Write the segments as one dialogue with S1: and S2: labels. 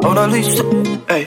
S1: Mona Lisa, hey.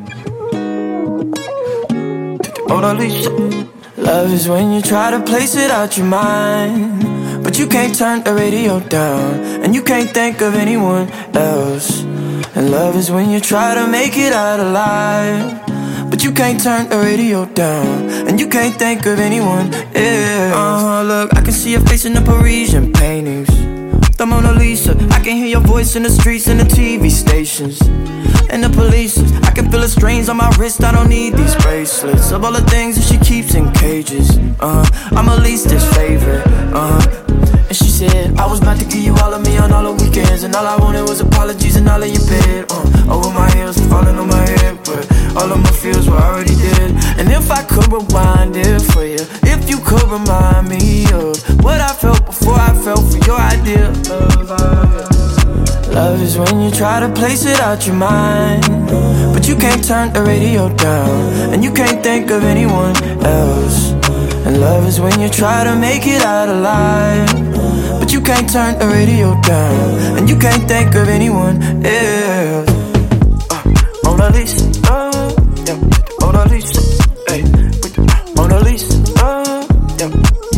S1: Mona Lisa. Love is when you try to place it out your mind, but you can't turn the radio down, and you can't think of anyone else. And love is when you try to make it out alive, but you can't turn the radio down, and you can't think of anyone else. Look, I can see your face in the Parisian paintings, the Mona Lisa. I can hear your voice in the streets and the TV stations and the police. I can feel the strains on my wrist. I don't need these bracelets of all the things that she keeps in cages. I'm at least his favorite. And she said I was about to give you all of me on all the weekends, and all I wanted was apologies and all of your bed. Over my heels and falling on my head, but all of my feels were already dead. And if I could rewind it for you, if you could remind me of what I felt before I fell for your idea of love. Love is when you try to place it out your mind, but you can't turn the radio down, and you can't think of anyone else. And love is when you try to make it out alive, but you can't turn the radio down, and you can't think of anyone else. Mona Lisa, yeah, Mona Lisa, hey, Mona Lisa, yeah,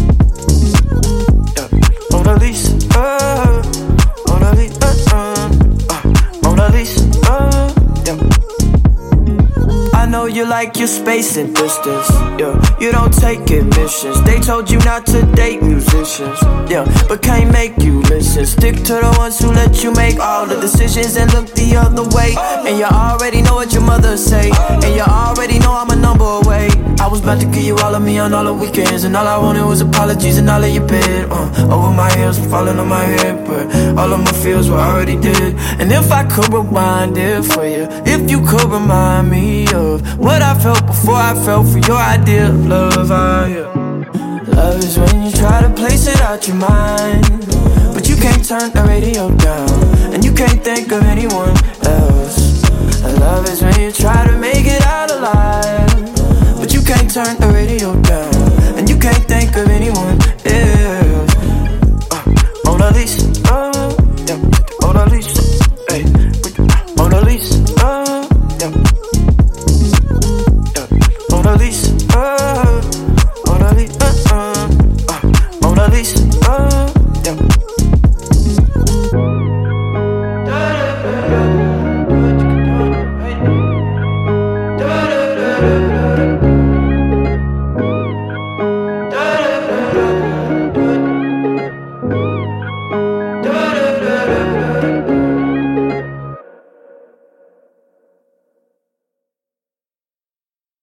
S1: yeah, Mona Lisa, Mona Lisa, Mona Lisa, yeah. I know you like your space and distance, yeah. You don't take admissions. They told you not to date musicians, yeah, but can't make you listen. Stick to the ones who let you make all the decisions and look the other way. And you already know what your mother say, and you already know I'm a number away. I was about to give you all of me on all the weekends, and all I wanted was apologies and all of your bed. Over my heels and falling on my head, but all of my feels were already dead. And if I could rewind it for you, if you could remind me of what I felt before I fell for your idea of love, yeah. Love is when you try to place it out your mind, but you can't turn the radio down, and you can't think of anyone else. And love is when you try to make it out alive, but you can't turn the radio down, and you can't think of anyone else. Mona Lisa.